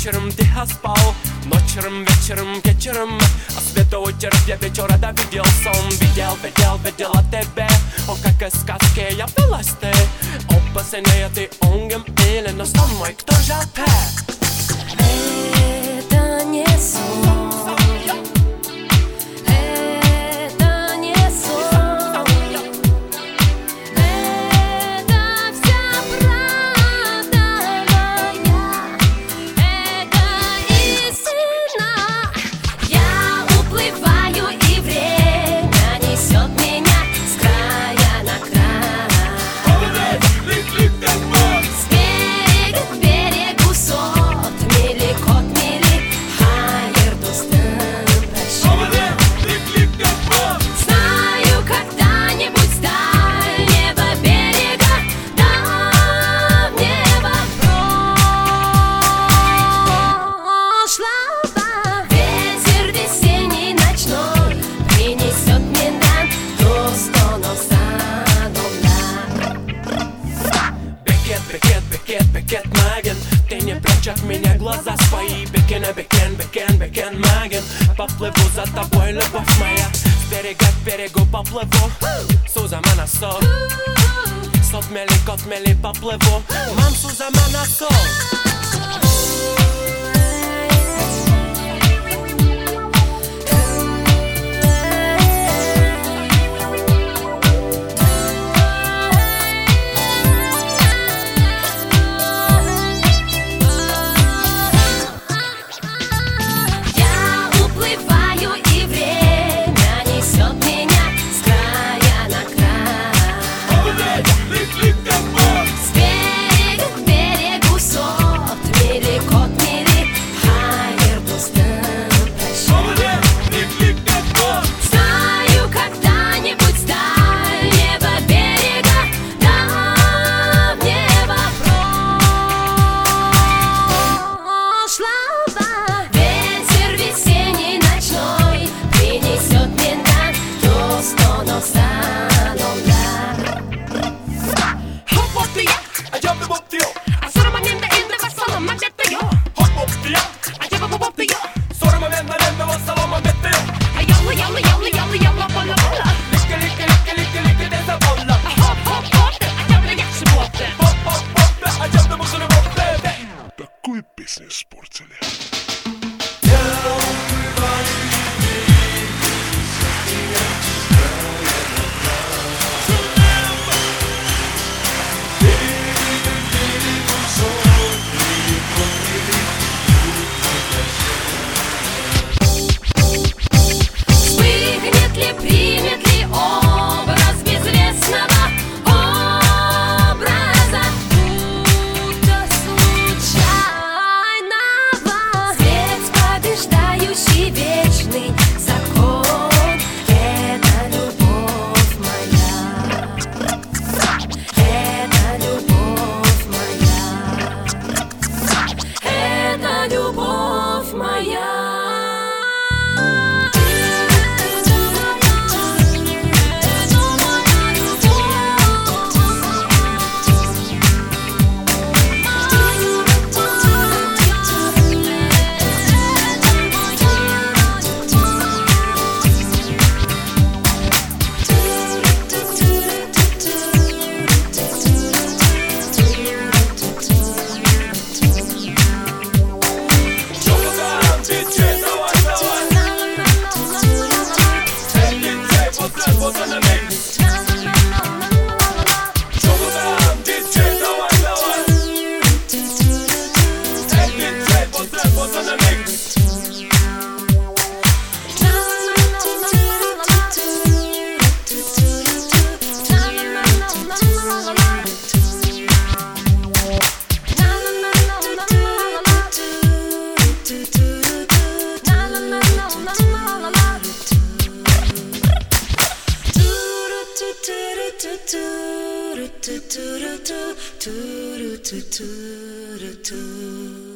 вечером тихо спал, ночером, вечером, вечером. А свету утерев я вечера да видел сон. Видел о тебе, о как из сказки явилась ты. О посильнее ты онгем или но сон мой, кто же ты? Это не сон. Бекет, Маген, ты не прячь от меня глаза свои. Бекен, Маген, поплыву за тобой, любовь моя. С берега к берегу поплыву, Сузама на сол. Сот мели, кот мели, поплыву, мам, Сузама на сол. Такую песню испортили. Вспыхнет ли, примет ли образ безвестного образа, будто случайного? Свет побеждающий вечный закон. Это любовь моя. Это любовь моя. Это любовь моя. Do